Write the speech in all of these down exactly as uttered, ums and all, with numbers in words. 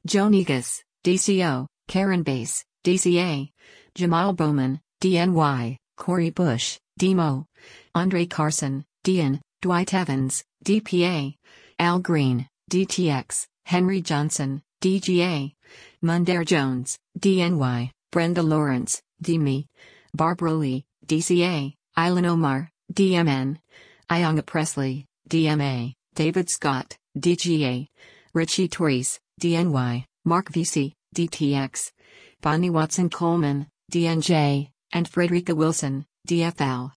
Joe Negus, D C O, Karen Bass, D C A, Jamal Bowman, D N Y, Corey Bush, D M O, Andre Carson, D N, Dwight Evans, D P A, Al Green, D T X, Henry Johnson, D G A, Mundair Jones, D N Y, Brenda Lawrence, D M E, Barbara Lee, D C A, Ilan Omar, D M N, Ionga Presley, D M A, David Scott, D G A, Richie Torres, D N Y, Mark V C, D T X, Bonnie Watson Coleman, D N J, and Frederica Wilson, D F L.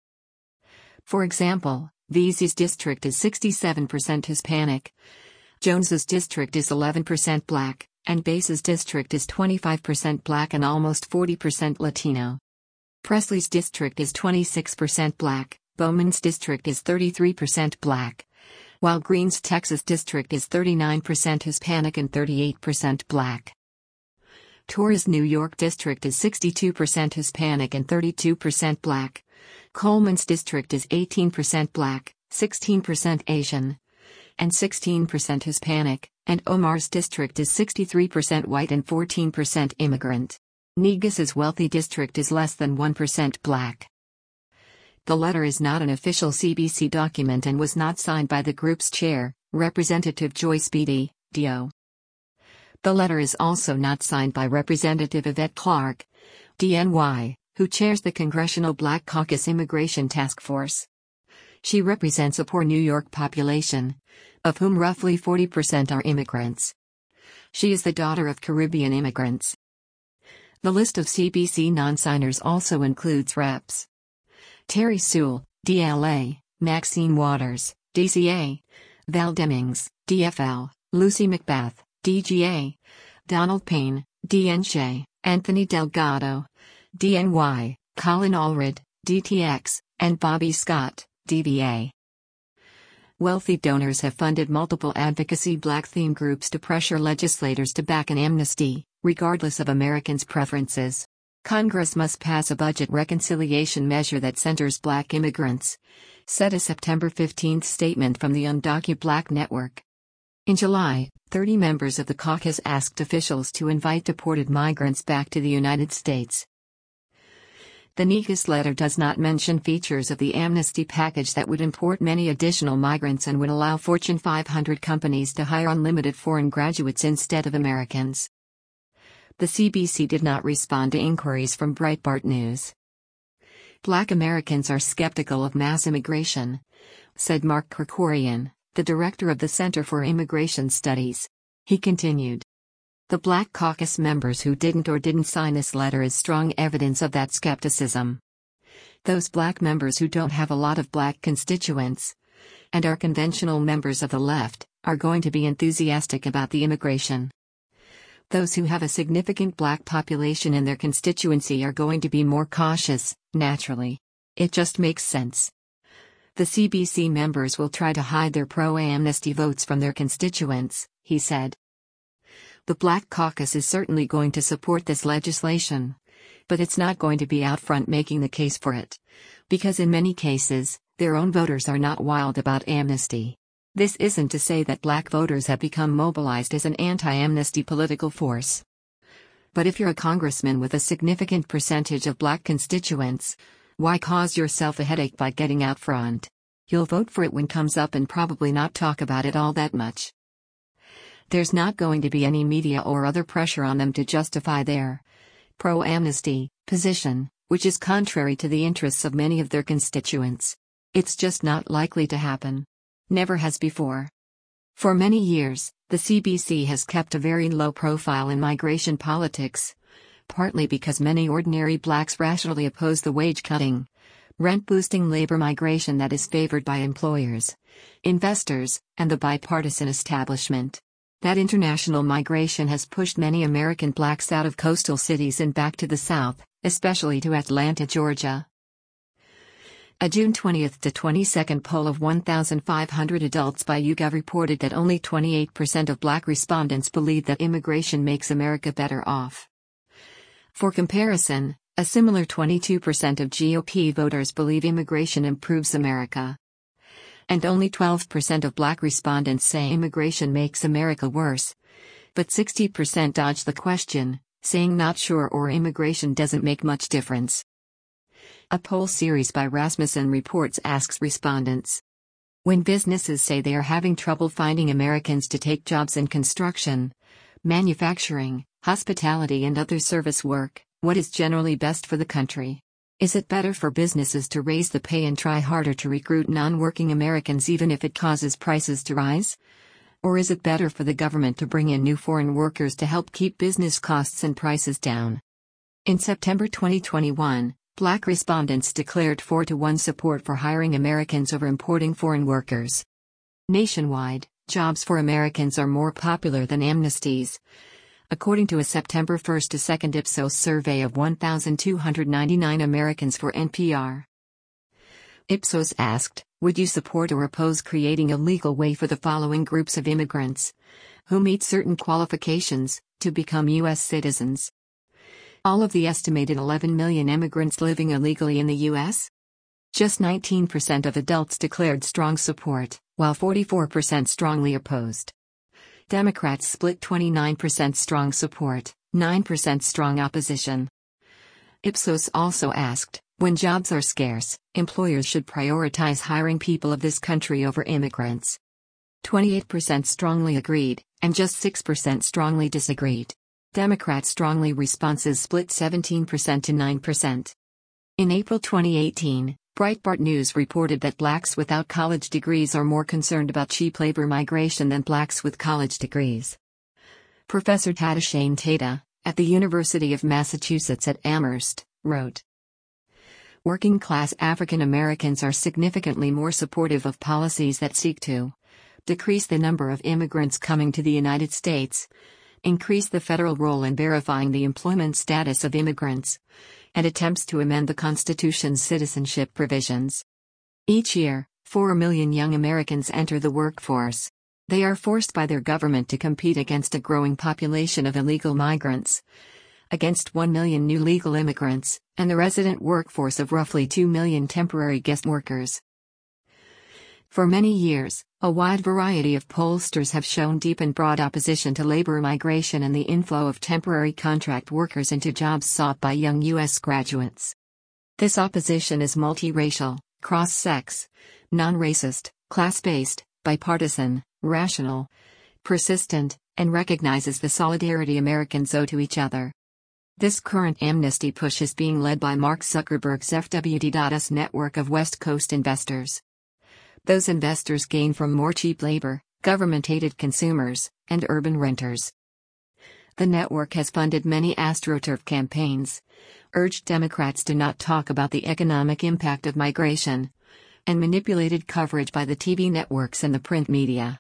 For example, V C's district is sixty-seven percent Hispanic, Jones's district is eleven percent Black, and Bass's district is twenty-five percent Black and almost forty percent Latino. Presley's district is twenty-six percent Black, Bowman's district is thirty-three percent Black, while Green's Texas district is thirty-nine percent Hispanic and thirty-eight percent Black. Torres' New York district is sixty-two percent Hispanic and thirty-two percent Black, Coleman's district is eighteen percent Black, sixteen percent Asian, and sixteen percent Hispanic, and Omar's district is sixty-three percent white and fourteen percent immigrant. Negus's wealthy district is less than one percent Black. The letter is not an official C B C document and was not signed by the group's chair, Representative Joyce Beatty, D O. The letter is also not signed by Representative Yvette Clarke, D N Y, who chairs the Congressional Black Caucus Immigration Task Force. She represents a poor New York population, of whom roughly forty percent are immigrants. She is the daughter of Caribbean immigrants. The list of C B C non-signers also includes Reps Terry Sewell, D L A, Maxine Waters, D C A, Val Demings, D F L, Lucy McBath, D G A, Donald Payne, D N J, Anthony Delgado, D N Y, Colin Allred, D T X, and Bobby Scott, D V A. Wealthy donors have funded multiple advocacy Black theme groups to pressure legislators to back an amnesty, regardless of Americans' preferences. Congress must pass a budget reconciliation measure that centers Black immigrants, said a September fifteenth statement from the Undocu Black Network. In July, thirty members of the caucus asked officials to invite deported migrants back to the United States. The Negus letter does not mention features of the amnesty package that would import many additional migrants and would allow Fortune five hundred companies to hire unlimited foreign graduates instead of Americans. The C B C did not respond to inquiries from Breitbart News. Black Americans are skeptical of mass immigration, said Mark Krikorian, the director of the Center for Immigration Studies. He continued. The Black Caucus members who didn't or didn't sign this letter is strong evidence of that skepticism. Those Black members who don't have a lot of Black constituents, and are conventional members of the left, are going to be enthusiastic about the immigration. Those who have a significant Black population in their constituency are going to be more cautious, naturally. It just makes sense. The C B C members will try to hide their pro-amnesty votes from their constituents, he said. The Black Caucus is certainly going to support this legislation, but it's not going to be out front making the case for it, because in many cases, their own voters are not wild about amnesty. This isn't to say that Black voters have become mobilized as an anti-amnesty political force. But if you're a congressman with a significant percentage of Black constituents, why cause yourself a headache by getting out front? You'll vote for it when it comes up and probably not talk about it all that much. There's not going to be any media or other pressure on them to justify their pro-amnesty position, which is contrary to the interests of many of their constituents. It's just not likely to happen. Never has before. For many years, the C B C has kept a very low profile in migration politics, partly because many ordinary Blacks rationally oppose the wage-cutting, rent-boosting labor migration that is favored by employers, investors, and the bipartisan establishment. That international migration has pushed many American Blacks out of coastal cities and back to the South, especially to Atlanta, Georgia. A June twentieth to twenty-second poll of one thousand five hundred adults by YouGov reported that only twenty-eight percent of Black respondents believe that immigration makes America better off. For comparison, a similar twenty-two percent of G O P voters believe immigration improves America. And only twelve percent of Black respondents say immigration makes America worse, But sixty percent dodge the question, saying not sure or immigration doesn't make much difference. A poll series by Rasmussen Reports asks respondents, when businesses say they are having trouble finding Americans to take jobs in construction, manufacturing, hospitality and other service work, what is generally best for the country? Is it better for businesses to raise the pay and try harder to recruit non-working Americans even if it causes prices to rise? Or is it better for the government to bring in new foreign workers to help keep business costs and prices down? In September twenty twenty-one, Black respondents declared four to one support for hiring Americans over importing foreign workers. Nationwide, jobs for Americans are more popular than amnesties, according to a September first to second Ipsos survey of one thousand two hundred ninety-nine Americans for N P R. Ipsos asked, would you support or oppose creating a legal way for the following groups of immigrants, who meet certain qualifications, to become U S citizens? All of the estimated eleven million immigrants living illegally in the U S? Just nineteen percent of adults declared strong support, while forty-four percent strongly opposed. Democrats split twenty-nine percent strong support, nine percent strong opposition. Ipsos also asked, when jobs are scarce, employers should prioritize hiring people of this country over immigrants. twenty-eight percent strongly agreed, and just six percent strongly disagreed. Democrat strongly responses split seventeen percent to nine percent. In April twenty eighteen, Breitbart News reported that blacks without college degrees are more concerned about cheap labor migration than blacks with college degrees. Professor Tadashane Tata, at the University of Massachusetts at Amherst, wrote, working-class African Americans are significantly more supportive of policies that seek to decrease the number of immigrants coming to the United States, increase the federal role in verifying the employment status of immigrants, and attempts to amend the Constitution's citizenship provisions. Each year, four million young Americans enter the workforce. They are forced by their government to compete against a growing population of illegal migrants, against one million new legal immigrants, and the resident workforce of roughly two million temporary guest workers. For many years, a wide variety of pollsters have shown deep and broad opposition to labor migration and the inflow of temporary contract workers into jobs sought by young U S graduates. This opposition is multiracial, cross-sex, non-racist, class-based, bipartisan, rational, persistent, and recognizes the solidarity Americans owe to each other. This current amnesty push is being led by Mark Zuckerberg's F W D dot U S network of West Coast investors. Those investors gain from more cheap labor, government-aided consumers, and urban renters. The network has funded many AstroTurf campaigns, urged Democrats to not talk about the economic impact of migration, and manipulated coverage by the T V networks and the print media.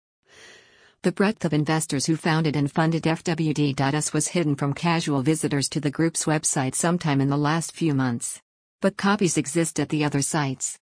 The breadth of investors who founded and funded F W D dot U S was hidden from casual visitors to the group's website sometime in the last few months. But copies exist at the other sites.